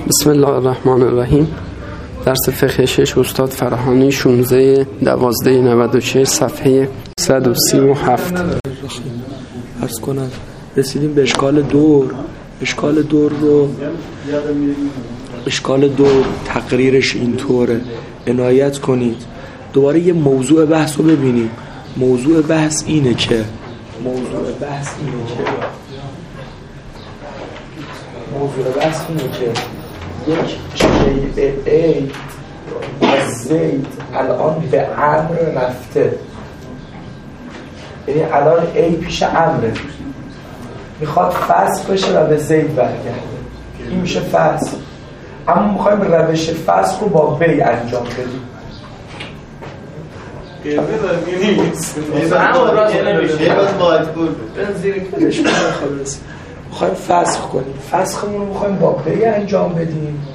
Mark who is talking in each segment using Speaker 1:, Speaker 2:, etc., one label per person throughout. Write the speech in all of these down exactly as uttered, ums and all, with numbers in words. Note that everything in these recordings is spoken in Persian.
Speaker 1: بسم الله الرحمن الرحیم. درس فقه شش استاد فراهانی شانزده دوازده نود و شش صفحه صد و سی و هفت.
Speaker 2: عرض کنم رسیدیم به اشکال دور. اشکال دور رو اشکال دور تقریرش اینطوره، عنایت کنید. دوباره یه موضوع بحث رو ببینیم. موضوع بحث اینه که موضوع بحث اینه که موضوع بحث اینه که یک شیء A از زید الان به امر رفته، یعنی الان A پیش امره، میخواد فسخ بشه و به زید برگرده، این میشه فسخ. اما میخوایم روش فسخ رو با B انجام بدیم. میخوایم فسخ کنیم، فسخمون رو میخوایم با B انجام بدیم.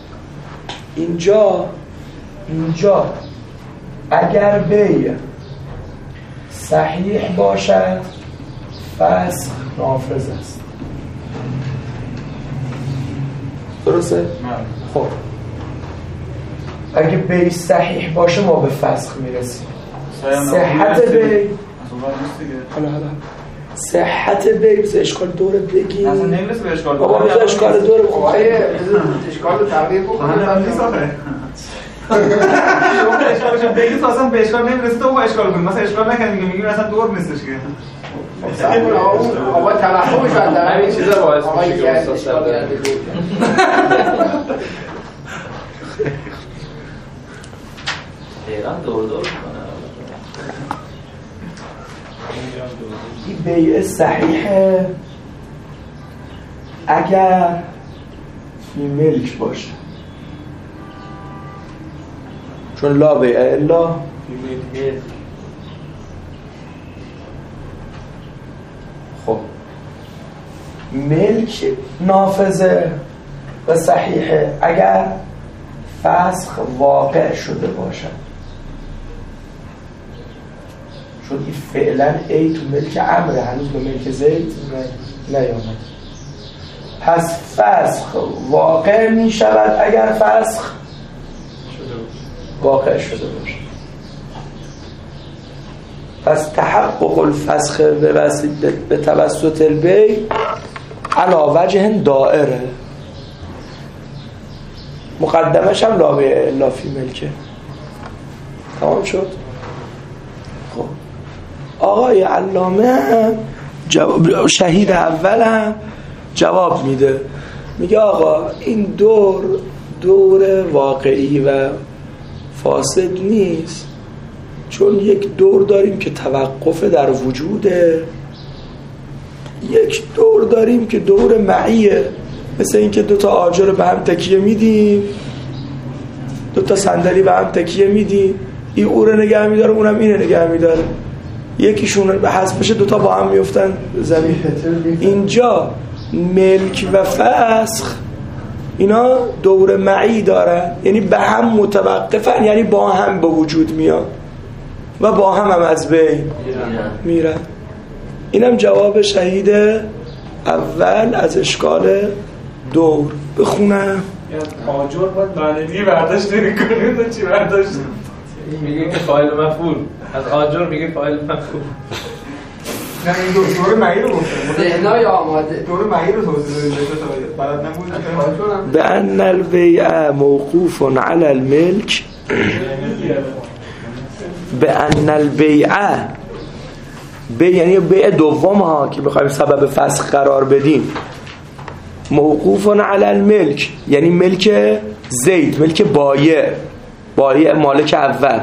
Speaker 2: اینجا اینجا اگر B صحیح باشد فسخ نافذ است. درسته؟ خب اگه B صحیح باشه ما به فسخ میرسیم. صحت B حالا حالا صحت B بس اشکال دوره بگیم.
Speaker 3: اصلا نمیرسه به اشکال دوره.
Speaker 2: بابا بس اشکال دوره بخون.
Speaker 3: اشکال رو تغییر بکنه. من نیست آخه. شما اشکالشو بگید تو اصلا به اشکال نمیرسه تو با اشکال کنید. مثلا اشکال نکنید میگه میگیم اصلا دور نیستش که. آقا توهمش در همین چیزا باعث میشه که استاد اشکال کرده دور. ایران دور دور کنه.
Speaker 2: این بیع صحیحه اگر فی ملک باشه، چون لا بیع الا فی ملک. خب ملک نافذه و صحیحه اگر فسخ واقع شده باشه، چون این فعلا ای تو ملک امره، هنوز به ملک زید نیامد. پس فسخ واقع می شود اگر فسخ واقع شده باشه. پس تحقق الفسخ به وسیله به توسط البی علی وجه دائره، مقدمش هم لا بیع الا فی ملکه. تمام شد. خب آقای علامه جواب شهید اول هم جواب میده، میگه آقا این دور دور واقعی و فاسد نیست، چون یک دور داریم که توقف در وجوده، یک دور داریم که دور معیه، مثل این که دوتا آجر به هم تکیه میدیم، دوتا صندلی به هم تکیه میدیم، این او رو نگه میداره اونم اینه نگه میداره، یکیشون به حذف بشه دوتا با هم میفتن زمین. اینجا ملک و فسخ اینا دور معی دارن، یعنی به هم متوقفن، یعنی با هم به وجود میان و با هم هم از بین میرن. اینم جواب شهید اول از اشکال دور. بخونم
Speaker 3: آجر باید معنی برداشت نمی کنیم و چی برداشت میگه که فاعل مفعول از آجر میگه فاعل مفعول. نه این دور دور معی رو گفتم، ذهنای آماده دور معی رو توضیح بدید تا بلد نبود.
Speaker 2: بأن البيع موقوف على الملك، بأن البيع بیع یعنی بیع دوم ها که بخوایم سبب فسخ قرار بدیم، موقوف علی الملک یعنی ملک زید، ملک بایع، بایع مالک اول،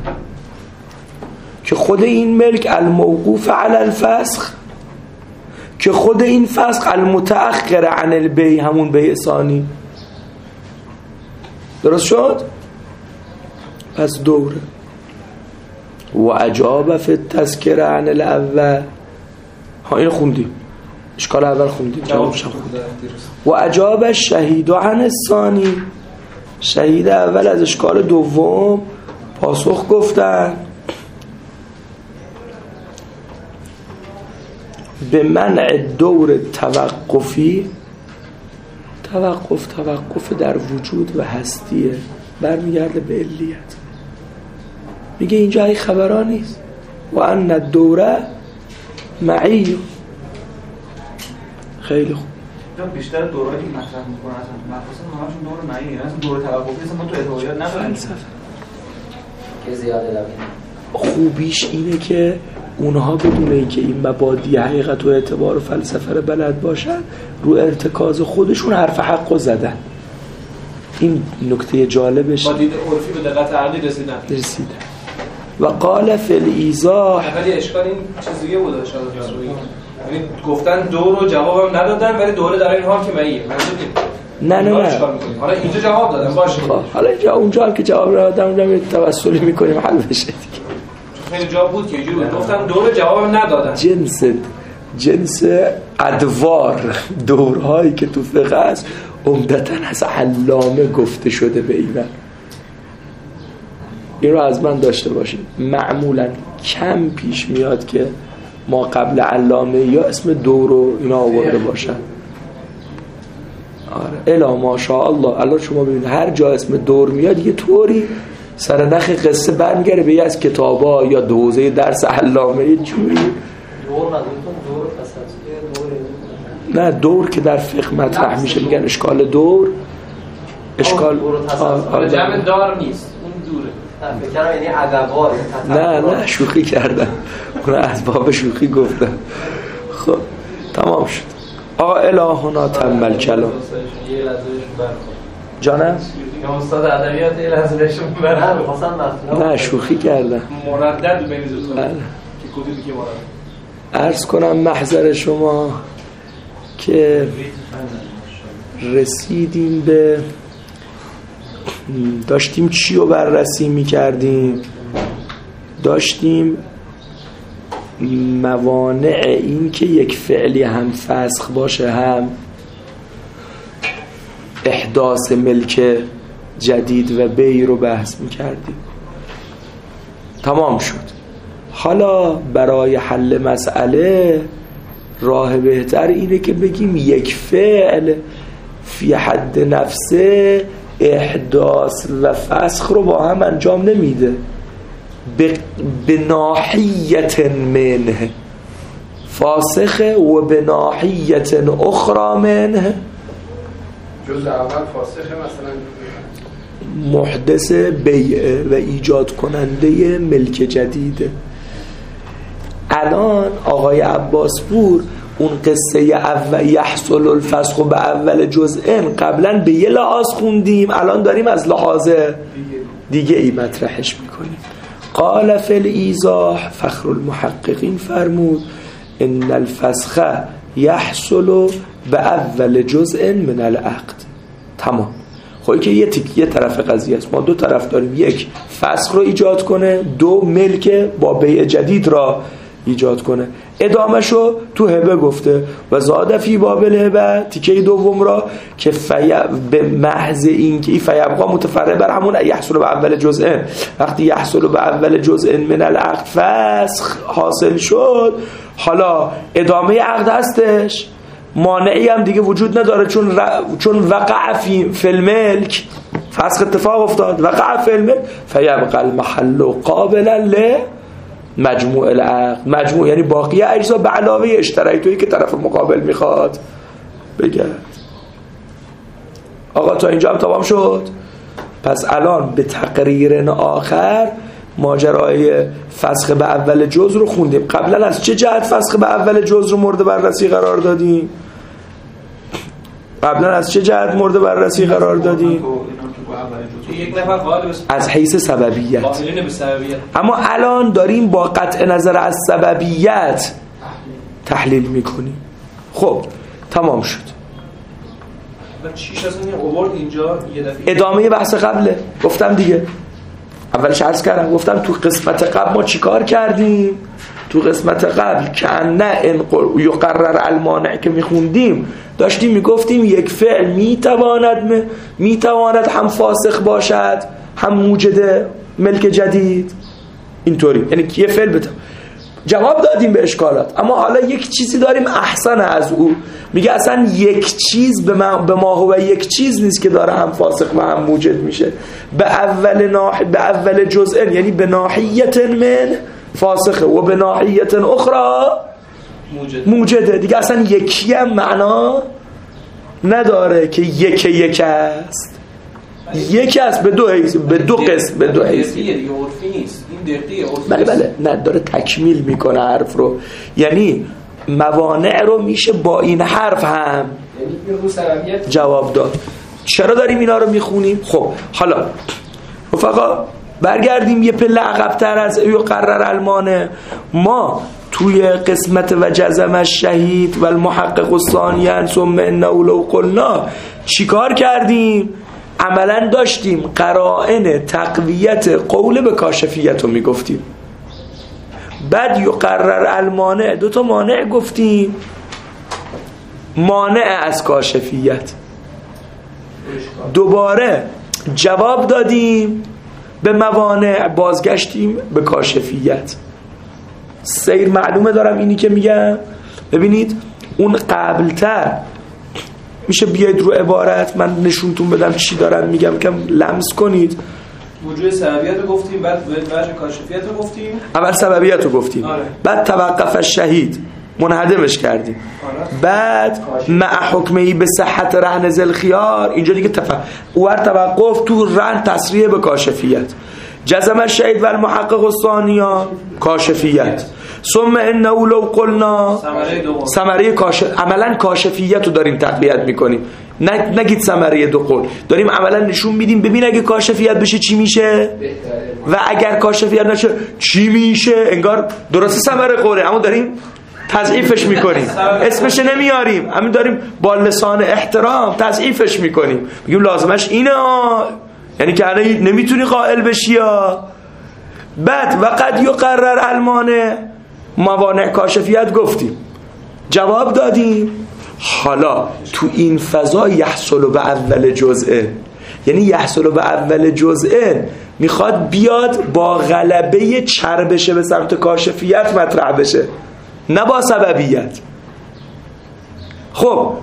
Speaker 2: که خود این ملک الموقوف علی الفسخ، که خود این فسخ المتأخر عن البیع همون بیع ثانی. درست شد؟ پس دوره. و اجاب فی التذکره عن الاول، ها این خوندیم، اشکال اول خوندیم، جوابش هم خوندیم. و اجاب الشهید عن الثانی، شهید اول از اشکال دوم پاسخ گفتن. به منع دور توقفی توقف توقف در وجود و هستیه، برمیگرده به علیت. میگه اینجا ای خبران نیست و ان الدوره معی. خیلی خوب.
Speaker 3: بیشتر دورایی که مطرح میکنن اصلا مخصوصا همشون دور معی، اصلا دور توقفی اصلا ما تو ادبیات نداریم
Speaker 4: که زیاده لبین.
Speaker 2: خوبیش اینه که اونها بدون اینکه این مبادی حقیقت و اعتبار و فلسفه رو بلد باشن، رو ارتکاز خودشون حرف حق رو زدن. این نکته جالبش.
Speaker 3: با دید عرفی به دقت عقلی رسیدن.
Speaker 2: رسیدن. و قال فی الایضاح،
Speaker 3: ولی اشکال این چیزیه بود شاید جاسویی. یعنی گفتن دور رو جوابم ندادن ولی دوره در این حال که معیه.
Speaker 2: نه نه نه.
Speaker 3: حالا اینجا جواب دادم باشه.
Speaker 2: حالا اینجا اونجا که جواب دادم اونجا می توسلی می‌کنیم حل بشه دیگه.
Speaker 3: خیلی جواب بود که اینجوری گفتن دور جواب ندادن.
Speaker 2: جنس جنس ادوار دورهایی که تو فقه است عمدتاً از علامه گفته شده به اینا. این رو از من داشته باشید. معمولاً کم پیش میاد که ما قبل علامه یا اسم دور رو اینا آورده باشن. آره الا ماشاءالله. الان شما ببینید هر جا اسم دور میاد یه طوری سر نخ قصه برمیگره به یه از کتابا یا دوزه درس علامه یه جوری.
Speaker 4: دور ندونتون دور فسادی دور.
Speaker 2: نه دور که در فقه مطرح میشه میگن اشکال دور. اشکال
Speaker 3: آره جمع دار نیست اون دوره.
Speaker 4: فکر یعنی ادوار.
Speaker 2: نه نه شوخی کردم. اون از باب شوخی گفتم. خب تمام شد. آ الهنا تمل کلام. جانم؟
Speaker 3: استاد ادبیات یه لحظه بهشون برام
Speaker 4: می‌خواستم
Speaker 2: نه شوخی کردم.
Speaker 3: مردد بین دوستان.
Speaker 2: بله.
Speaker 3: که کدی که مردد.
Speaker 2: عرض کنم محضر شما که رسیدیم به داشتیم چی رو بررسی می‌کردیم؟ داشتیم موانع این که یک فعلی هم فسخ باشه هم احداث ملک جدید و بی رو بحث می‌کردیم. تمام شد. حالا برای حل مسئله راه بهتر اینه که بگیم یک فعل فی حد نفسه احداث و فسخ رو با هم انجام نمیده، به ناحیت منه فاسخه و به ناحیت اخرى منه.
Speaker 1: جز اول فاسخه مثلا
Speaker 2: محدث بیعه و ایجاد کننده ملک جدیده. الان آقای عباسپور اون قصه اول یحصل الفسخ به اول جزءن قبلا به یه لحاظ خوندیم، الان داریم از لحاظ دیگه ای مطرحش میکنیم. قال فی الایضاح فخر المحققین فرمود ان الفسخ یحصل به اول جزء من العقد. تمام. خب که یه تیک یه طرف قضیه است، ما دو طرف داریم، یک فسخ رو ایجاد کنه، دو ملک با بیع جدید را ایجاد کنه. ادامهشو تو هبه گفته و زاد فی بابل هبه تیکه دوم را که فی به محض این که فیبقا متفرع بر همون یحصل به اول جزء، وقتی یحصل به اول جزء من العقد فسخ حاصل شد، حالا ادامه عقد هستش، مانعی هم دیگه وجود نداره چون ر... چون وقع فی فی الملک فسخ اتفاق افتاد، وقع فی الملک فیبقى المحل قابلا ل مجموع العقد. مجموع یعنی باقی اجزا به علاوه اشتراکی که طرف مقابل میخواد بگه. آقا تا اینجا هم تمام شد. پس الان به تقریر آخر ماجرای فسخ به اول جزء رو خوندیم. قبلا از چه جهت فسخ به اول جزء رو مورد بررسی قرار دادیم؟ قبلا از چه جهت مورد بررسی قرار دادیم؟
Speaker 3: یک نفر قائل
Speaker 2: از حیث سببیت.
Speaker 3: قائلین به سببیت.
Speaker 2: اما الان داریم با قطع نظر از سببیت تحلیل میکنیم. خب تمام شد.
Speaker 3: چیش از این اوورد اینجا یه دفعه
Speaker 2: ادامه بحث قبله. گفتم دیگه اولش عرض کردم، گفتم تو قسمت قبل ما چیکار کردیم؟ تو قسمت قبل که نه یقرر المانع که میخوندیم داشتیم میگفتیم یک فعل میتواند میتواند هم فاسخ باشد هم موجد ملک جدید. اینطوری یعنی که یه فعل بتواند جواب دادیم به اشکالات، اما حالا یک چیزی داریم احسن از او. میگه اصلا یک چیز به ما, به ما هو یک چیز نیست که داره هم فاسق و هم موجد میشه. به اول ناح به اول جزء، یعنی به ناحیت من فاسقه و به ناحیت اخرى موجد. موجده دیگه. اصلا یکی هم معنا نداره که یک یک است، یک است به دو حیث، به دو قسم، به دو حیث دیگه عرفی نیست. این دقیقه عرفی. بله بله، نه داره تکمیل میکنه حرف رو. یعنی موانع رو میشه با این حرف هم جواب داد. چرا داریم اینا رو میخونیم؟ خب حالا رفقا برگردیم یه پله عقب‌تر از یقرر المانع. ما توی قسمت و جزم الشهید و المحقق الثانیان ثم انه لو قلنا چیکار کردیم؟ عملا داشتیم قرائن تقویت قول به کاشفیت رو میگفتیم. بعد یقرر المانع، دو تا مانع گفتیم، مانع از کاشفیت. دوباره جواب دادیم به موانع، بازگشتیم به کاشفیت. سیر معلومه دارم اینی که میگم؟ ببینید اون قبلتر میشه بیاید رو عبارت من نشونتون بدم چی دارم میگم، کم لمس کنید.
Speaker 3: وجود سببیت رو گفتیم، بعد وجه کاشفیت رو گفتیم.
Speaker 2: اول سببیت رو گفتیم، آره. بعد توقف الشهید منهدمش کردیم، آره. بعد مع حکمهی به صحت رهن ذل خیار، اینجا دیگه تف... اوور توقف تو رهن تصریح به کاشفیت. جزم الشهید و المحقق الثانیان کاشفیت. ثم انه لو قلنا ثمره کاشف، عملا کاشفیت رو داریم تقویت میکنیم. نگید ثمره دو قول، داریم عملا نشون میدیم ببین اگه کاشفیت بشه چی میشه و اگر کاشفیت نشه چی میشه. انگار درست ثمره قوله اما داریم تضعیفش میکنیم، اسمش نمیاریم، همین داریم با لسان احترام تضعیفش میکنیم، میگیم لازمش اینه ها، یعنی که الان نمیتونی قائل بشی ها. بعد وقد یقرر المانع، موانع کاشفیت گفتیم، جواب دادیم. حالا تو این فضا یحصل به اول جزء، یعنی یحصل به اول جزء میخواد بیاد با غلبه چربشه به سمت کاشفیت مطرح بشه، نه با سببیت. خب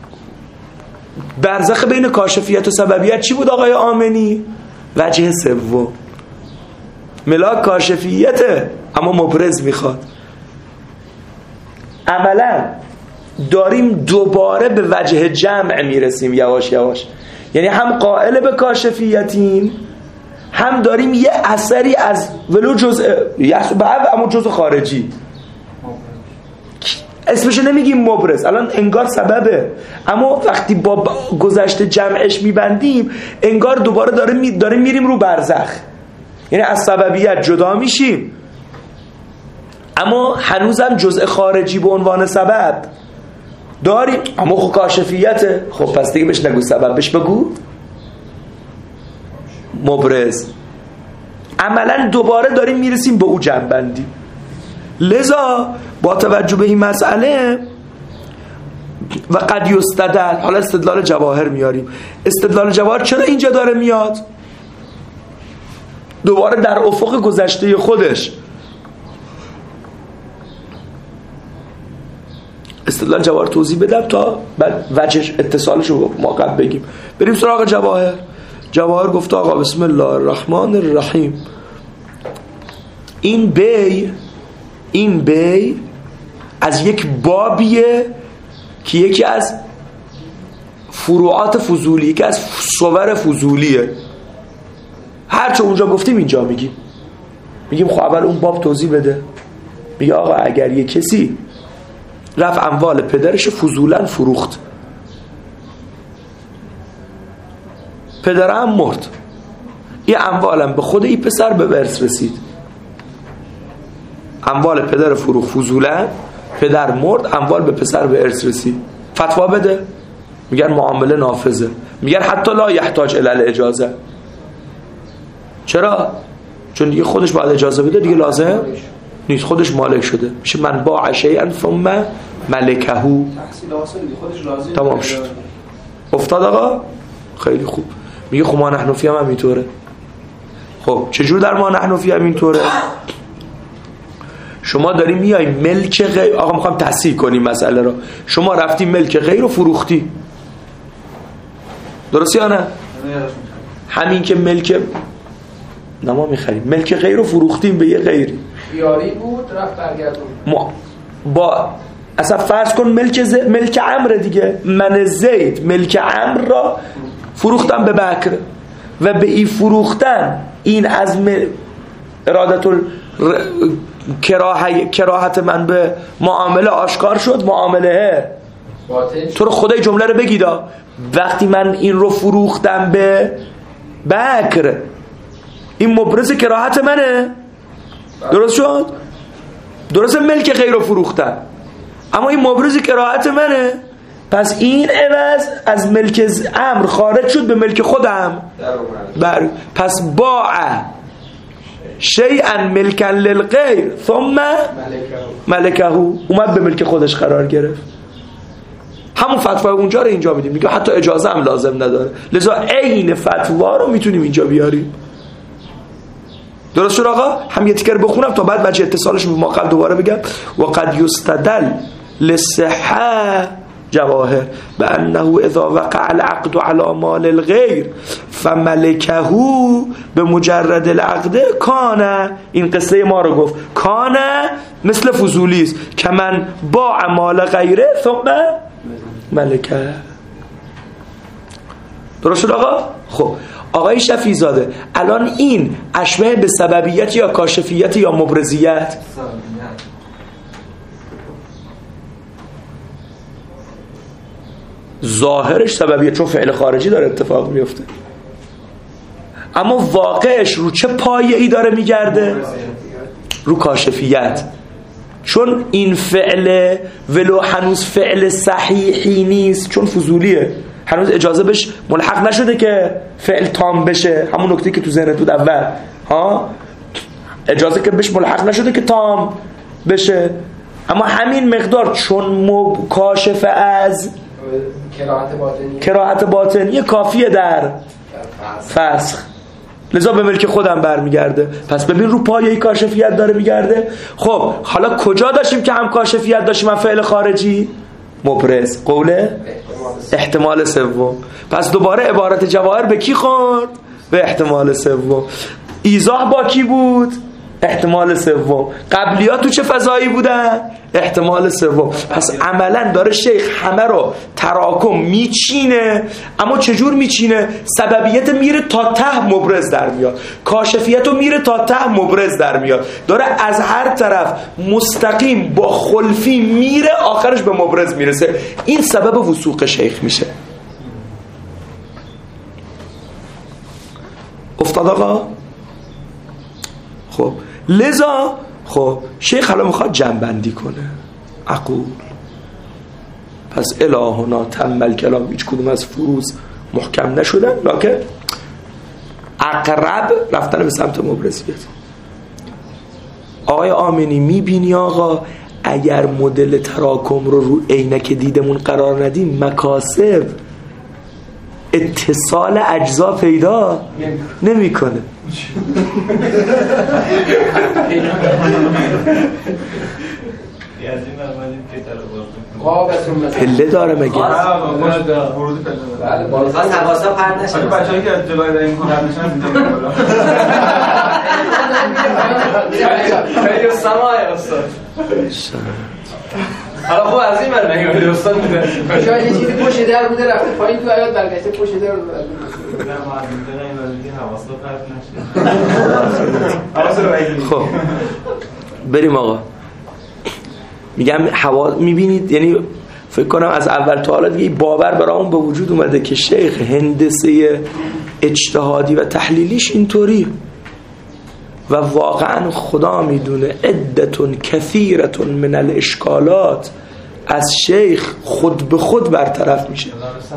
Speaker 2: برزخ بین کاشفیت و سببیت چی بود آقای آمنی؟ وجه سوم ملاک کاشفیته اما مبرز میخواد. عملا داریم دوباره به وجه جمع میرسیم یواش یواش، یعنی هم قائل به کاشفیتیم، هم داریم یه اثری از ولو جزء اما جزء خارجی، اسمشو نمیگیم مبرز، الان انگار سببه، اما وقتی با گذشته جمعش میبندیم انگار دوباره داریم می داریم میریم رو برزخ، یعنی از سببیت جدا میشیم اما هنوزم جزء خارجی به عنوان سبب داریم، اما خب کاشفیته. خب پس دیگه بهش نگو سبب، بهش بگو مبرز. عملا دوباره داریم میرسیم به او جنبندی. لذا با توجه به این مسئله و قد یستدل، حالا استدلال جواهر میاریم. استدلال جواهر چرا اینجا داره میاد؟ دوباره در افق گذشته خودش استدلال جواهر توضیح بدم تا بعد وجهش اتصالش رو ما قبل بگیم. بریم سراغ جواهر. جواهر گفته آقا بسم الله الرحمن الرحیم، این بی این بی از یک بابیه که یکی از فروعات فضولی، یکی از صور فضولیه. هرچه اونجا گفتیم اینجا میگیم میگیم خب اول اون باب توضیح بده. میگه آقا اگر یک کسی رفت اموال پدرش فضولا فروخت، پدرم مرد، این اموالم به خود این پسر به ارث رسید، اموال پدر فروخت فضولا، پدر مرد، اموال به پسر به ارث رسید، فتوا بده. میگن معامله نافذه، میگن حتی لا یحتاج الی الاجازه. چرا؟ چون دیگه خودش باید اجازه بده، دیگه لازم نیست، خودش مالک شده، میشه من باع شیئا ثم ملکه. تمام شد. افتاد آقا؟ خیلی خوب. میگه خب ما نحنفی هم همینطوره. خب چجور در ما نحنفی هم اینطوره؟ شما داری میای ملک غیر، آقا میخوام تصحیح کنیم مسئله رو، شما رفتی ملک غیر رو فروختی، درسته یا نه؟ همین که ملک نه ما میخریم ملک غیر رو فروختیم به یه غیری،
Speaker 1: خیاری بود رفت برگردون،
Speaker 2: ما با اصلا فرض کن ملک ز... ملک عمرو دیگه، من زید ملک عمرو را فروختم به بکر و به این فروختن این از مل... ارادت ال... کراهه... کراهت من به معامله آشکار شد، معامله باطل. تو رو خدای جمله رو بگیدا، وقتی من این رو فروختم به بکر این مبرز کراهت منه، درست شد؟ درست ملک غیر رو فروختم اما این مبرز کراهت منه، پس این عوض از ملک امر خارج شد به ملک خودم، بر پس باع شیئا ملکا للغیر ثم ملکه اومد به ملک خودش قرار گرفت. همون فتوا اونجا رو اینجا میدیم، میگه حتی اجازه هم لازم نداره، لذا عین فتوا رو میتونیم اینجا بیاریم. درست شد آقا؟ هم یه تیکر بخونم تا بعد بچه اتصالش به ما قبل دوباره بگم. و قد یستدل للصحة جواهر بأنه اذا وقع العقد على مال الغیر فملكه بمجرد العقد کان، این قصه ما رو گفت، کان مثل فضولیست که من باع مال غیره ثم ملکه. درست شد آقا؟ خب آقای شفیع زاده الان این اشبه به سببیت یا کاشفیت یا مبرزیت؟ ظاهرش سببیت چون فعل خارجی داره اتفاق میفته، اما واقعش رو چه پایه ای داره میگرده؟ رو کاشفیت، چون این فعل ولو هنوز فعل صحیحی نیست چون فضولیه، هنوز اجازه بهش ملحق نشده که فعل تام بشه، همون نکته که تو ذهنت بود اول ها، اجازه که بهش ملحق نشده که تام بشه، اما همین مقدار چون مب... کاشف از
Speaker 1: کراهت باطنی
Speaker 2: کراهت باطنی کافیه در فسخ، لذا به ملک خودم برمیگرده. پس ببین رو پایه کاشفیت داره میگرده. خب حالا کجا داشتیم که هم کاشفیت داشتیم هم فعل خارجی؟ مبرز، قوله احتمال سوم. پس دوباره عبارت جواهر به کی خورد؟ به احتمال سوم. ایضاح با کی بود؟ احتمال سوم. قبلیات تو چه فضایی بودن؟ احتمال سوم. پس عملا داره شیخ همه رو تراکم میچینه، اما چجور میچینه؟ سببیت میره تا ته مبرز در میاد، کاشفیت رو میره تا ته مبرز در میاد، داره از هر طرف مستقیم با خلفی میره آخرش به مبرز میرسه. این سبب وثوق شیخ میشه. افتاد آقا؟ خب لذا خب شیخ حالا میخواد جنبندی کنه. اقول پس الهنا تمل کلام، هیچ کدوم از فروز محکم نشدن، لکن اقرب رفتن به سمت مبرزیت. آقای آمینی میبینی آقا اگر مدل تراکم رو رو عینک دیدمون قرار ندیم، مکاسب اتصال اجزا پیدا نمی کنه. پله داره مگه؟
Speaker 4: بله بالا خواست حواسا پرد نشه.
Speaker 3: بچه‌ای که از جلوی داریم پرد نشن اینجا بالا. خیلی سماعه استاد. حالا خب از این من نگیم استاد میده.
Speaker 1: شاید یه چیزی پشت در بوده رفته پایین تو حیاط برگشته پشت در رو
Speaker 3: نه ما از اینجا نمیدونیم حواسا پرد نشه. حواسا رو بگیرید.
Speaker 2: خب بریم آقا. میگم هوا میبینید، یعنی فکر کنم از اول تا حالا دیگه باور برامون به وجود اومده که شیخ هندسه اجتهادی و تحلیلیش اینطوری و واقعا خدا میدونه عدتون کثیرتون من الاشکالات از شیخ خود به خود برطرف میشه.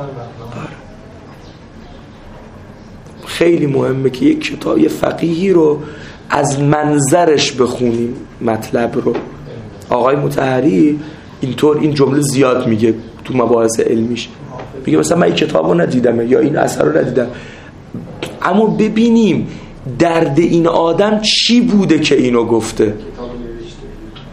Speaker 2: خیلی مهمه که یک کتاب یه فقیهی رو از منظرش بخونیم مطلب رو. آقای مطهری اینطور این جمله زیاد میگه تو مباحث علمیش، میگه مثلا من این کتابو ندیدم یا این اثر رو ندیدم، اما ببینیم درد این آدم چی بوده که اینو گفته.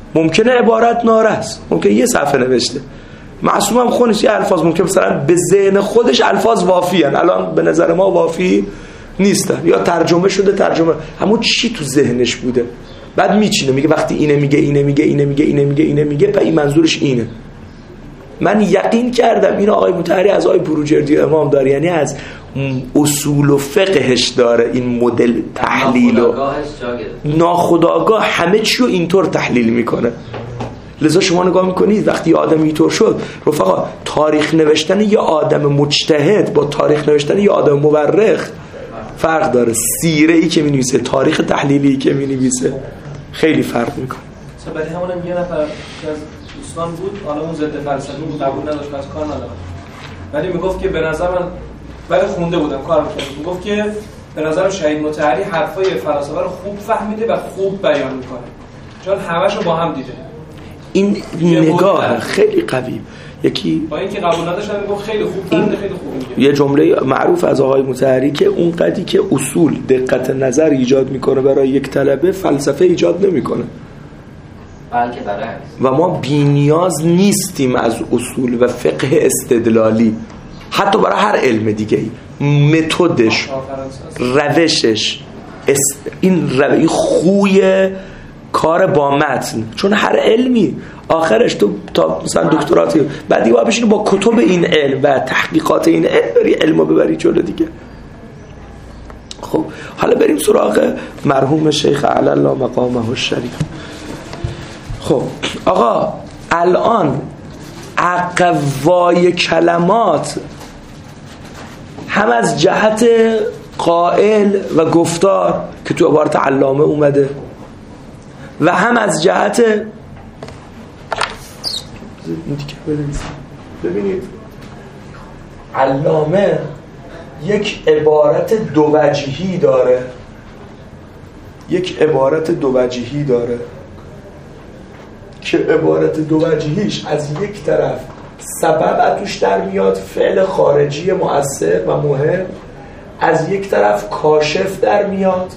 Speaker 2: ممکنه عبارت نارس، ممکنه یه صفحه نوشته، معصوم هم خونش یه الفاظ ممکنه مثلا به ذهن خودش الفاظ وافی هن، الان به نظر ما وافی نیستن، یا ترجمه شده ترجمه همون چی تو ذهنش بوده، بعد میچینه میگه وقتی اینه میگه اینه میگه اینه میگه اینه میگه اینه میگه پس این منظورش اینه. من یقین کردم این آقای مطهری از آقای بروجردی امام داره، یعنی از اصول و فقهش داره این مدل تحلیل و ناخودآگاه همه چی رو اینطور تحلیل میکنه. لذا شما نگاه میکنید وقتی آدم اینطور شد، رفقا تاریخ نوشتن یه آدم مجتهد با تاریخ نوشتن یه آدم مورخ فرق داره. سیره ای که مینویسه، تاریخ تحلیلی که مینویسه خیلی فرق میکنه.
Speaker 3: مثلا برای همونم یه نفر که از دوستان بود، حالا اون ضد فلسفی بود، قبول نداشت، از کار نداشت، ولی میگفت که به نظر من، ولی خونده بودم کار می‌کردم، میگفت که به نظر شهید مطهری حرفای فلاسفه رو خوب فهمیده و خوب بیان میکنه، چون همه‌شو با هم دیده. این
Speaker 2: نگاه خیلی قوی. یکی
Speaker 3: با اینکه قبول نداشتن میگفت خیلی خوب فهمیده، خیلی خوب میگه.
Speaker 2: یه جمله معروف از آقای مطهری که اون قدری که اصول دقت نظر ایجاد میکنه برای یک طلبه، فلسفه ایجاد نمیکنه.
Speaker 4: بلکه برعکس. و
Speaker 2: ما بی‌نیاز نیستیم از اصول و فقه استدلالی، حتی برای هر علم دیگه ای، متدش، روشش، این روی خوی کار با متن، چون هر علمی آخرش تو تا مثلا دکتراتی بعدی باید بشینی با کتب این علم و تحقیقات این علم بری علمو ببری جلو دیگه. خب حالا بریم سراغ مرحوم شیخ اعلی الله مقامه الشریف. خب آقا الان اقوای کلمات هم از جهت قائل و گفتار که تو عبارت علامه اومده و هم از جهت ببینید علامه یک عبارت دو وجهی داره، یک عبارت دو وجهی داره که عبارت دو وجهیش از یک طرف سبب توش در میاد، فعل خارجی مؤثر و مهم، از یک طرف کاشف در میاد،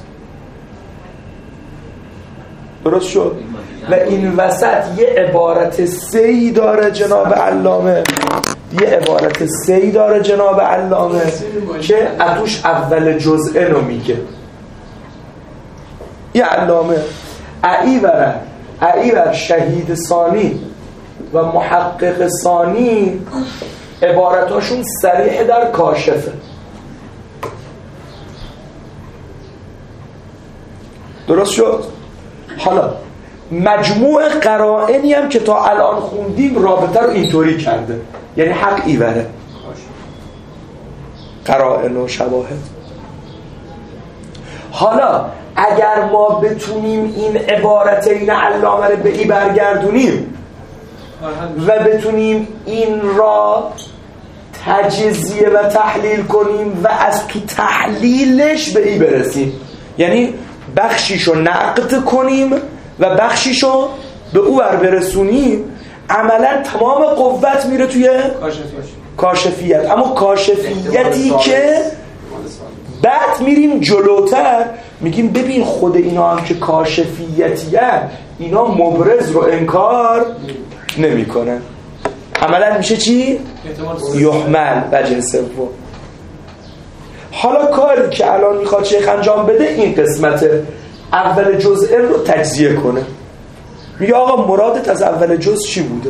Speaker 2: درست شد؟ و این وسط یه عبارت سه‌ای داره جناب علامه، یه عبارت سه‌ای داره جناب علامه که اتوش اول جزء رو میگه. یه علامه اعی بره اعی بر شهید ثانی و محقق ثانی عبارتاشون صریح در کاشفه، درست شد؟ حالا مجموع قرائنی هم که تا الان خوندیم رابطه رو اینطوری کرده، یعنی حق ایوره، قرائن و شواهد. حالا اگر ما بتونیم این عبارت این علامه رو به ای برگردونیم و بتونیم این را تجزیه و تحلیل کنیم و از تو تحلیلش به ای برسیم، یعنی بخشیشو نقد کنیم و بخشیشو به او بر برسونیم، عملا تمام قوت میره توی کاشفیت. اما کاشفیتی که بعد میریم جلوتر میگیم ببین خود اینا هم که کاشفیتی هست، اینا مبرز رو انکار نمی کنن، عملا میشه چی؟ یحمل وجه سوم. حالا کاری که الان میخواد شیخ انجام بده این قسمت اول جزء رو تجزیه کنه. میگه آقا مرادت از اول جزء چی بوده؟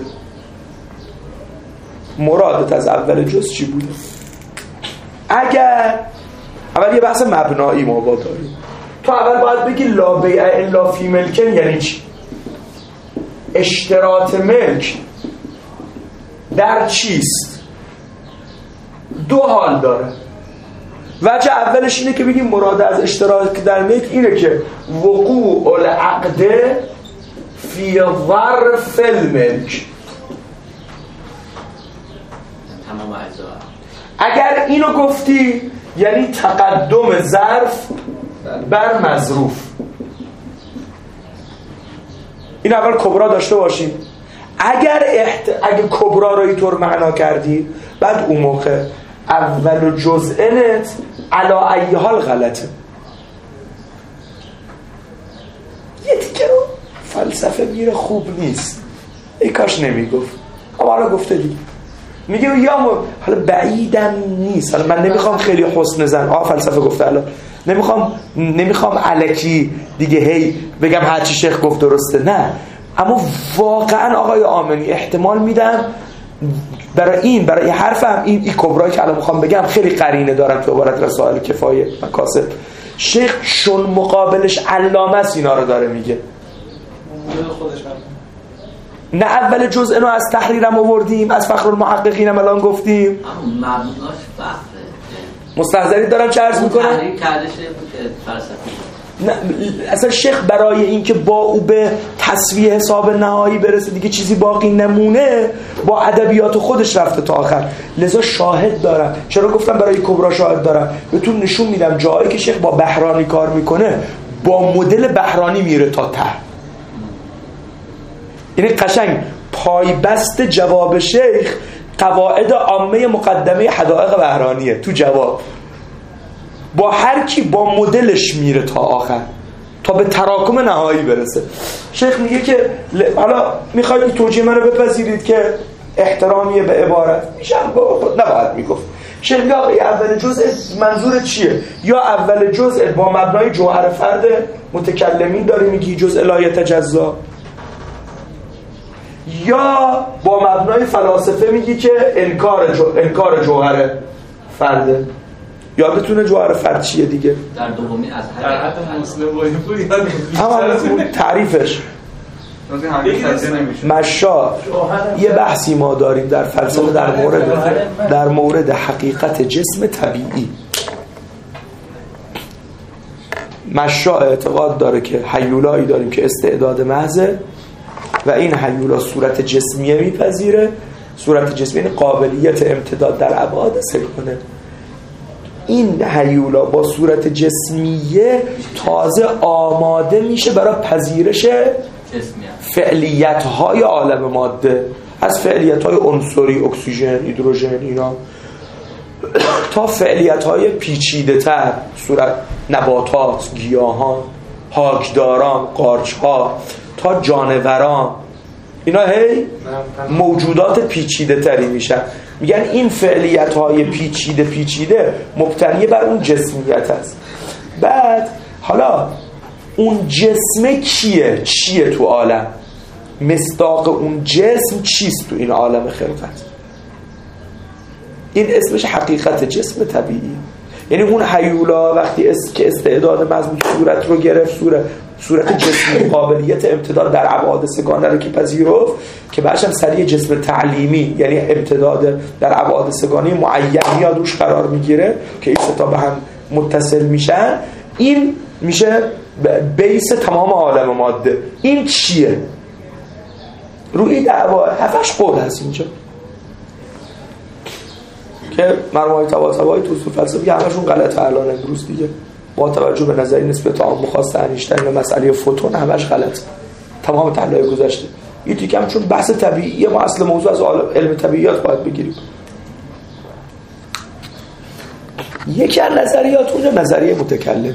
Speaker 2: مرادت از اول جزء چی بوده؟ اگر اول یه بحث مبنایی ما با داریم، تو اول باید بگی لا بیع الا فی ملکن یعنی چی؟ اشتراط ملک در چیست؟ دو حال داره. وجه اولش اینه که بگیم مراد از اشتراک در ملک اینه که وقوع العقد فی ظرف الملک.
Speaker 4: تمام اجزا.
Speaker 2: اگر اینو گفتی یعنی تقدم ظرف بر مظروف. این اول کبرا داشته باشیم. اگر احت... اگه کبرا رو اینطور معنا کردی، بعد اون موقع اول جزءنت علا ای حال غلطه. یه دیگه رو فلسفه میره خوب نیست، ای کاش نمیگفت، اما حالا گفته دیگه. میگه یا م... حالا بعیدم نیست، حالا من نمیخوام خیلی حسن زن آه فلسفه گفته، حالا نمیخوام نمیخوام الکی دیگه هی بگم هرچی شیخ گفت درسته، نه، اما واقعا آقای آمنی احتمال میدم برای این برای این حرفم این ای کبرایی که الان میخوام بگم خیلی قرینه دارم تو عبارت رسائل کفایه مکاسب. شیخ چون مقابلش علامه است اینا رو داره میگه. نه اول جزء اینو از تحریرم آوردیم، از فخر المحققین هم الان گفتیم،
Speaker 4: اما مبناش فخره.
Speaker 2: مستحضری دارم چه عرض میکنم؟
Speaker 4: تحریر کرده شیخ فلسفه.
Speaker 2: نه اصلا شیخ برای اینکه با او به تصویه حساب نهایی برسه دیگه چیزی باقی نمونه، با ادبیات خودش رفته تا آخر. لذا شاهد دارم. چرا گفتم برای کبرا شاهد دارم؟ بهتون نشون میدم جایی که شیخ با بحرانی کار میکنه با مدل بحرانی میره تا ته. یعنی قشنگ پایبست جواب شیخ قواعد عامه مقدمه حدائق بحرانیه تو جواب، با هر کی با مدلش میره تا آخر تا به تراکم نهایی برسه. شیخ میگه که حالا میخواید توجیه من رو بپذیرید که احترامیه به عبارت، میشم با خود نباید میگفت. شیخ میگه اول جزء منظور چیه؟ یا اول جزء با مبنای جوهر فرد متکلمین داری میگی جزء لا یتجزا، یا با مبنای فلاسفه میگی که انکار جو... انکار جوهر فرده. یادتونه جوهر فرد چیه دیگه؟
Speaker 4: در دومی از
Speaker 3: در حد مسلم وای بود یاد
Speaker 2: اما تعریفش مشا یه بحثی ما داریم در فلسفه در مورد در مورد حقیقت جسم طبیعی. مشا اعتقاد داره که هیولایی داریم که استعداد محضه و این هیولا صورت جسمیه میپذیره. صورت جسمیه یعنی قابلیت امتداد در ابعاد سگانه. این هیولا با صورت جسمیه تازه آماده میشه برای پذیرش فعلیت های عالم ماده، از فعلیت های عنصری اکسیژن، هیدروژن، اینا تا فعلیت های پیچیده تر، صورت نباتات، گیاهان، خاکداران، قارچ ها تا جانوران، اینا هی موجودات پیچیده تری میشن. میگن این فعلیت های پیچیده پیچیده مبتنی بر اون جسمیت است. بعد حالا اون جسم کیه؟ چیه تو عالم؟ مصداق اون جسم چیست تو این عالم خلقت؟ این اسمش حقیقت جسم طبیعی. یعنی اون هیولا وقتی است که استعداد مضمون صورت رو گرفت، صورت صورت جسمی قابلیت امتداد در ابعاد سگانه رو که پذیرفت، که بعدش هم سریع جسم تعلیمی یعنی امتداد در ابعاد سگانه معین میاد روش قرار میگیره که این ستا به هم متصل میشن، این میشه بیس تمام عالم ماده. این چیه؟ روی دعوا هفتش قول هست اینجا که مرموهای تواسبایی تو اصول فلسفی همشون غلطه الان امروز دیگه، با توجه به نظری نسبت عام مخواست انیشتین و مسئله فوتون همش غلط، تمام تحلیل گذشته. این دیگه هم چون بحث طبیعیه ما اصل موضوع از علم طبیعیات باید بگیریم. یکی از نظریات اونجا نظریه متکلمین.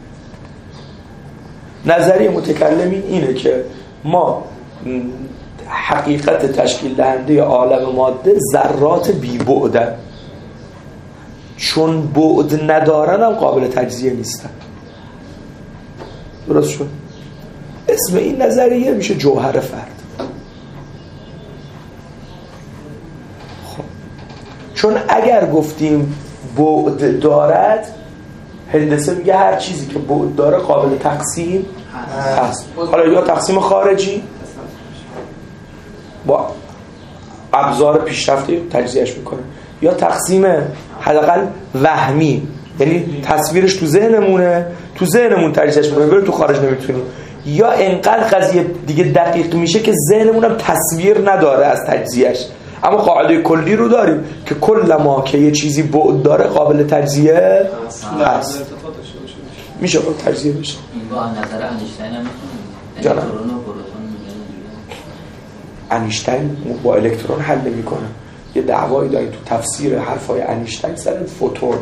Speaker 2: نظریه متکلمین اینه که ما حقیقت تشکیل دهنده عالم ماده ذرات بی بعدن، چون بعد ندارن هم قابل تجزیه نیستن. درست شد؟ اسم این نظریه میشه جوهر فرد. خب چون اگر گفتیم بعد دارد، هندسه میگه هر چیزی که بعد داره قابل تقسیم هست. حالا یا تقسیم خارجی با ابزار پیشرفته تجزیهش میکنه، یا تقسیم حداقل وهمی، یعنی تصویرش تو ذهنمونه، تو ذهنمون تجزیهش میکنه ولی تو خارج نمیتونیم، یا انقدر قضیه دیگه دقیق میشه که ذهنمونم تصویر نداره از تجزیهش، اما قاعده کلی رو داریم که کل ما که یه چیزی بعد داره قابل تجزیه هست، میشه با تجزیه بشه.
Speaker 4: این با نظر انیشتین هم میتونه الکترون و پروتون
Speaker 2: انیشتین با الکترون حل نمی‌کنه. یه دعوایی داریم تو تفسیر حرفای انیشتین سر فوتون.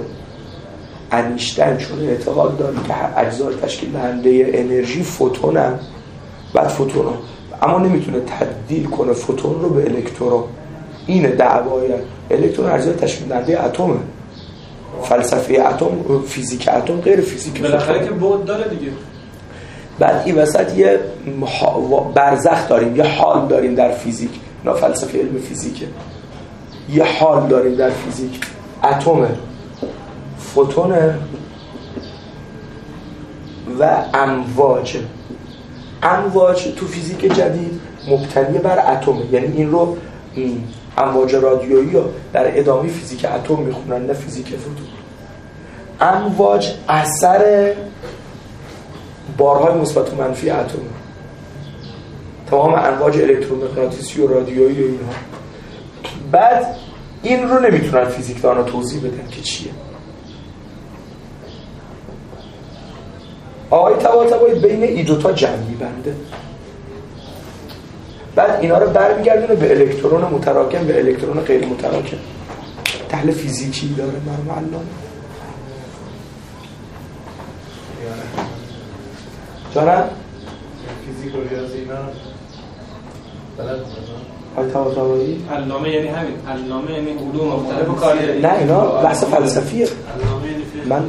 Speaker 2: انیشتین چون اعتقاد داره که هر اجزای تشکیل دهنده انرژی فوتونن، بعد فوتون، اما نمیتونه تبدیل کنه فوتون رو به الکترون. این دعوای الکترون ارزیابی تشکیل دهنده اتمه. فلسفه اتم، فیزیک اتم غیر فیزیک فوتون.
Speaker 3: بالاخره که بعد داره دیگه.
Speaker 2: بعد این وسط یه برزخ داریم، یه حال داریم در فیزیک. نه فلسفه علم فیزیکه. یه حال داریم در فیزیک، اتمه، فوتونه و امواج. امواج تو فیزیک جدید مبتنی بر اتمه، یعنی این رو امواج رادیویی رو در ادامه فیزیک اتم میخونن، نه فیزیک فوتون. امواج اثر بارهای مثبت و منفی اتم، تمام امواج الکترومغناطیسی و رادیویی و اینها. بعد این رو نمیتونن فیزیکدانا توضیح بدن که چیه. آقای طباطبایی بین این دوتا جمع می‌بنده، بعد اینا رو برمیگردونه به الکترون متراکم و الکترون غیر متراکم. تحلیل فیزیکی داره مرحوم علامه. جانم
Speaker 3: فیزیک و ریاضی اینا بلد
Speaker 2: آقای طباطبایی
Speaker 3: علامه یعنی همین علامه یعنی علوم مختلف کاری.
Speaker 2: نه اینا بحث فلسفیه. من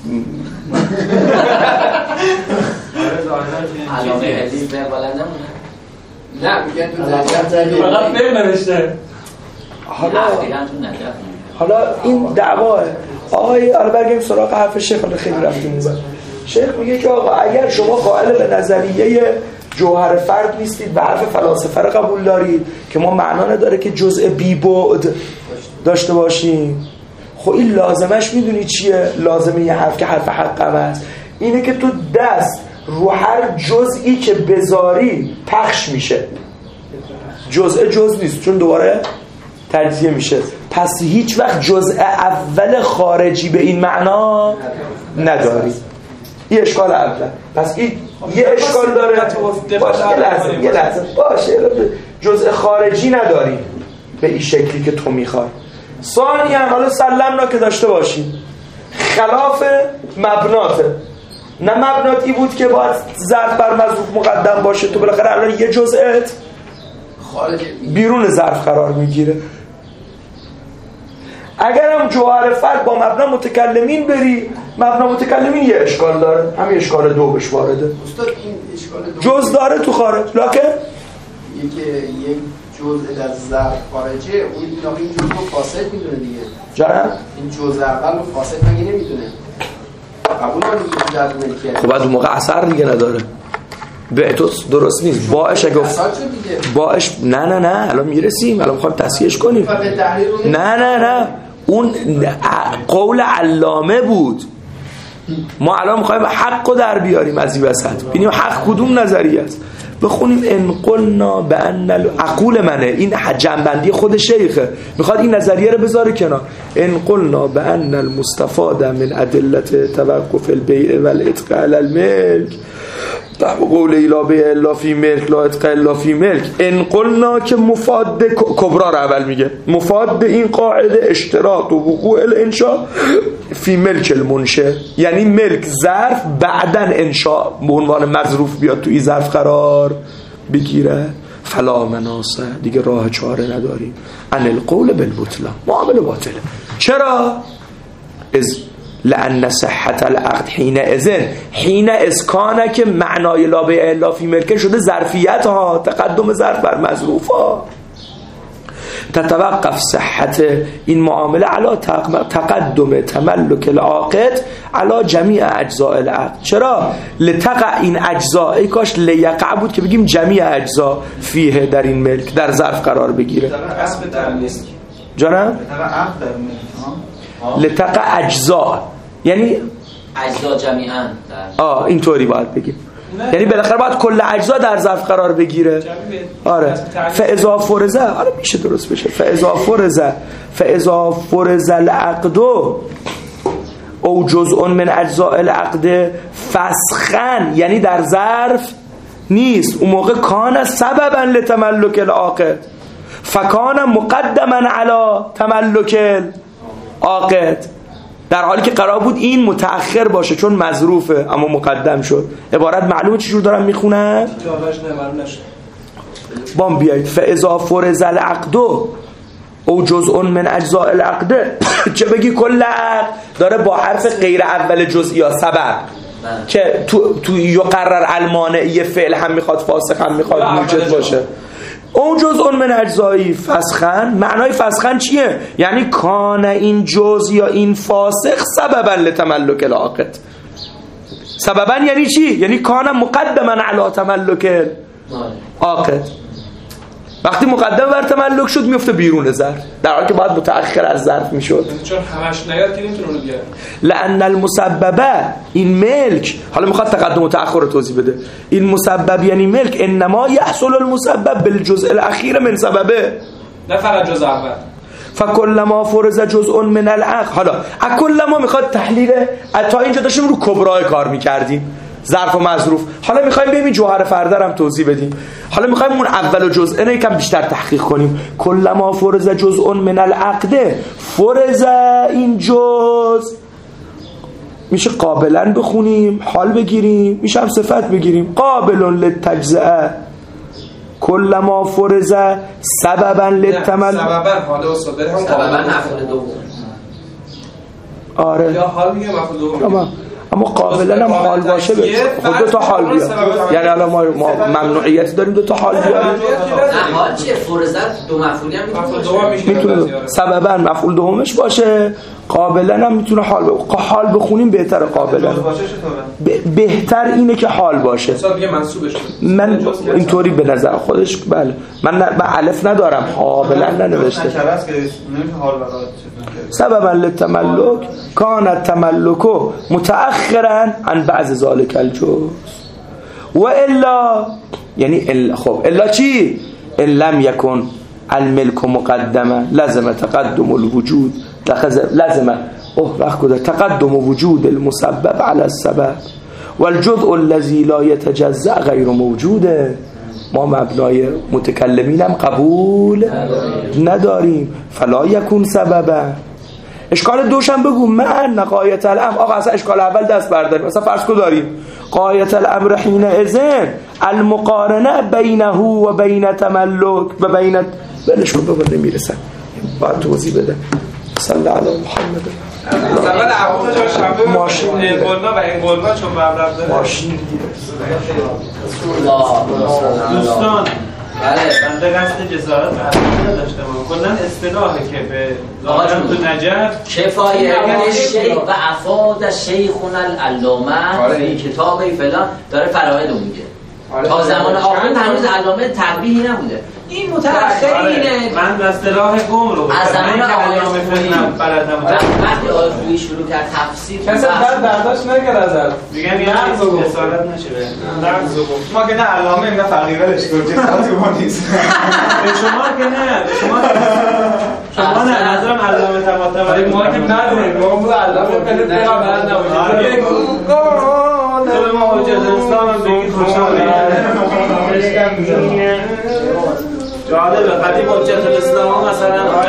Speaker 4: علامه حدیث به بلد نمونه.
Speaker 1: نه میگن تو نجف
Speaker 3: فقط نمی‌نوشته.
Speaker 2: حالا
Speaker 4: تو نجف
Speaker 2: حالا این دعواه آقای حالا برگردیم سراغ حرف شیخ. حالا خیلی رفتیم اون. شیخ میگه که آقا اگر شما قائل به نظریه جوهر فرد نیستید و حرف فلاسفه رو قبول دارید که ما معنا نداره که جزء بی بعد داشته باشیم، خب این لازمش میدونی چیه؟ لازمه یه حرف که حرف حقم است اینه که تو دست رو هر جزئی که بذاری پخش میشه. جزء جزء نیست چون دوباره تجزیه میشه. پس هیچ وقت جزء اول خارجی به این معنا نداری. این اشکال اول. پس این یه اشکال داره. باشه یه لحظه یه لحظه باشه جزء خارجی نداری به این شکلی که تو میخوای. ثانیاً حالا سلمنا که داشته باشیم خلاف مبناته. نه مبناتی بود که باید ظرف بر مظروف مقدم باشه، تو بالاخره الان یه جزئت بیرون ظرف قرار میگیره. اگر هم جوهر فرد با مبنا متکلمین بری، مبنا متکلمین یه اشکال داره، همین اشکال دو بهش وارده.
Speaker 1: استاد این اشکال دو
Speaker 2: جز داره تو خارج، لکن
Speaker 1: یکی یک جزء در ظرف خارجه، اون اینا این جزء رو فاسد میدونه دیگه.
Speaker 2: جانم
Speaker 1: این جزء اول رو فاسد مگه نمیدونه؟ قبول کنید که در ملکیت.
Speaker 2: خب بعد اون موقع اثر دیگه نداره. به تو درست نیست. باعش گفت باعش نه نه نه الان میرسیم، الان میخوایم تصحیحش کنیم. نه نه نه اون قول علامه بود. ما الان میخوایم حقو در بیاریم از این وسط، ببینیم حق کدوم نظریه است. بخونیم ان قلنا بان عقول منه، این جنبندی خود شیخه، میخواد این نظریه رو بذاره کنار. ان قلنا بان المستفاد من ادله توقف البيع والعتق على الملك قول لا بیع الا فی ملک لا عتق الا فی ملک. ان قلنا که مفاد کبرا رو اول میگه، مفاد این قاعده اشتراط و وقوع الانشاء فی ملک المنشأ، یعنی ملک ظرف بعدن انشاء به عنوان مظروف بیاد تو این ظرف قرار بگیره. فلا مناصه، دیگه راه چاره نداریم. ان القول بالبطلان، معامله باطله. چرا؟ از لأن صحت العقد حين اذن حين اسکانه که معنای لا بیع الا فی ملک شده ظرفیت ها، تقدم ظرف بر مظروف ها. تتوقف صحت این معامله علی تقدم تملک العاقد علی جمیع اجزاء العقد. چرا؟ لتقع این اجزاء، ای کاش لیقع بود که بگیم جمیع اجزاء فیه در این ملک در ظرف قرار بگیره. جانم؟ لتقع اجزاء یعنی
Speaker 4: اجزا جمیعاً.
Speaker 2: آه اینطوری باید بگیم، یعنی بالاخره باید کل اجزا در ظرف قرار بگیره. آره فاذا فرض، آره میشه درست بشه. فاذا فرض فاذا فرض العقد او جزء من اجزاء العقد فسخا، یعنی در ظرف نیست، اون موقع کان سببا لتملک العاقد فکان مقدما علی تملک العاقد. در حالی که قرار بود این متأخر باشه چون مظروفه اما مقدم شد. عبارت معلومه چجور دارم میخونم؟ بام بیایید فاذا فرض العقد او جزء من اجزاء العقد چه بگی کل عقد داره با حرف غیر اول جزئی یا سبب که تو تو یقرر المانعی فعل هم میخواد فاسخ هم میخواد موجد باشه. اون جزء من اجزایی فسخن، معنای فسخن چیه؟ یعنی کان این جز یا این فاسخ سببا لتملک العاقد. سببا یعنی چی؟ یعنی کان مقدما علی تملک عاقد. وقتی مقدم بر تملک شد میفته بیرون ظرف، در حالی که باید متأخر از ظرف میشد.
Speaker 3: چون همش نیاد که نمیتونه اونو بیاره.
Speaker 2: لأن المسببه این ملک، حالا میخواد تقدم و تأخر رو توضیح بده. این مسبب یعنی ملک، انما یحصل المسبب بالجزء الاخیر من سببه،
Speaker 3: نه فقط جزء اول.
Speaker 2: فکلما فرض جزء من العقد. حالا اکلما میخواد تحلیل، تا اینجا داشتیم رو کبرای کار میکردیم، ظرف و مظروف. حالا میخوایم بریم این جوهر فرده رو هم توضیح بدیم. حالا میخوایم اون اول و جزء رو یکم بیشتر تحقیق کنیم. کلما فرض جزء من العقد، فرض این جزء میشه قابلا بخونیم، حال بگیریم، میشه هم صفت بگیریم. قابل للتجزئه کلما فرض سببا للتمل.
Speaker 3: سببا حال استاد بریم
Speaker 4: سببا مفعول دوم.
Speaker 2: آره
Speaker 3: یا حال میگه مفعول دوم.
Speaker 2: اما قابلا هم حال باشه بشه. خب دو تا حال بیاد. یعنی الان ما ممنوعیت داریم دو تا حال بیاریم.
Speaker 4: نه حال چیه؟ فرضت دو مفعولی هم میتونه
Speaker 2: میتونه سببا مفعول دومش باشه، قابلا هم میتونه حال باشه. حال بخونیم بهتره قابلا. بهتر اینه که حال باشه.
Speaker 3: حساب دیگه منصوبش.
Speaker 2: من اینطوری به نظر خودش بله. من من الف ندارم، قابلا ننوشته. سببا للتملک کان التملک متأخرا عن بعض ذلك الجزء و الا، یعنی الا خب الا چی؟ ان لم يكن الملك مقدما لازم تقدم الوجود، لازم اوه وقت کده تقدم وجود المسبب على السبب والجزء الذي لا يتجزأ غیر موجوده. ما مبنای متکلمین هم قبول نداریم. فلا یکون سببا. اشکال دوشم بگو من قایت الامر. آقا اصلا اشکال اول دست برداریم. اصلا فرض کو داریم قایت الامر حین اذن المقارنه بینه و بین تملک و بین بلش کن بابا نمیرسن باید توضیح بده. صلی علی محمد.
Speaker 3: اول عوامل جا شنبه ماشین قلنا و این قلنا چون مبلغ داره
Speaker 2: ماشین دیگه.
Speaker 3: دوستان بله بنده قصد جسارت معلوم نداشتم. کلا اصطلاحی که به ظاهرا تو نجف
Speaker 4: کفایه شیخ و افاد شیخنا العلامه این کتاب فلان داره فراید رو میگه. تا زمان آخرین هنوز علامه تقبیحی نبوده. این متأخرینه.
Speaker 3: من اصطلاح گم رو
Speaker 4: از زمان
Speaker 3: علامه فلان بلد نبودم.
Speaker 4: وقتی آیه شروع کرد تفسیر
Speaker 3: کسی بعد برداشت نکرد ازت. میگن یه چیز جسارت نشه به نقض گفت. ما که نه علامه نه فقیرش گفت جسارت ما نیست. شما که نه شما شما نه نظرم علامه طباطبایی ما که ندونیم. ما بود علامه خیلی بلد نبودیم. تو ما حجت اسلام هم بگید خوشحالی. جالبه قدیم حجت الاسلام مثلا